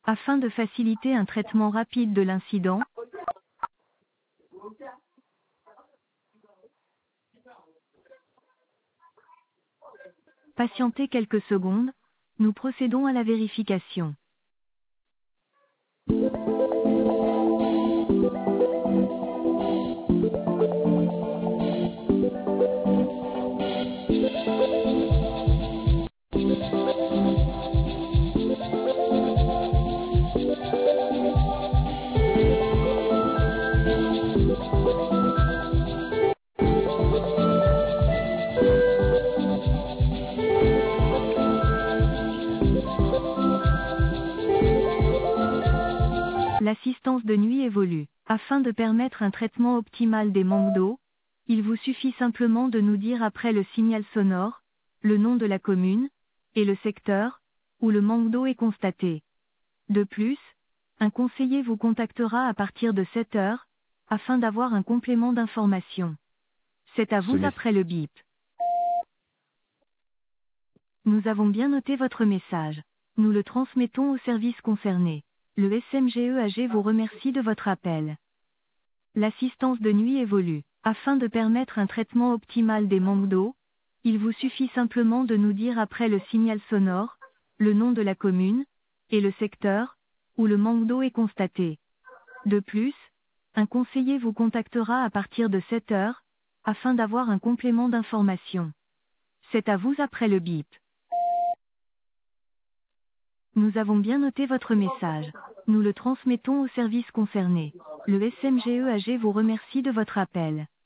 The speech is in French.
Afin de faciliter un traitement rapide de l'incident, patientez quelques secondes, nous procédons à la vérification. L'assistance de nuit évolue. Afin de permettre un traitement optimal des manques d'eau, il vous suffit simplement de nous dire après le signal sonore, le nom de la commune, et le secteur, où le manque d'eau est constaté. De plus, un conseiller vous contactera à partir de 7 heures, afin d'avoir un complément d'information. C'est à vous après le bip. Nous avons bien noté votre message. Nous le transmettons au service concerné. Le SMGEAG vous remercie de votre appel. L'assistance de nuit évolue. Afin de permettre un traitement optimal des manques d'eau, il vous suffit simplement de nous dire après le signal sonore, le nom de la commune, et le secteur, où le manque d'eau est constaté. De plus, un conseiller vous contactera à partir de 7 heures, afin d'avoir un complément d'information. C'est à vous après le bip. Nous avons bien noté votre message. Nous le transmettons au service concerné. Le SMGEAG vous remercie de votre appel.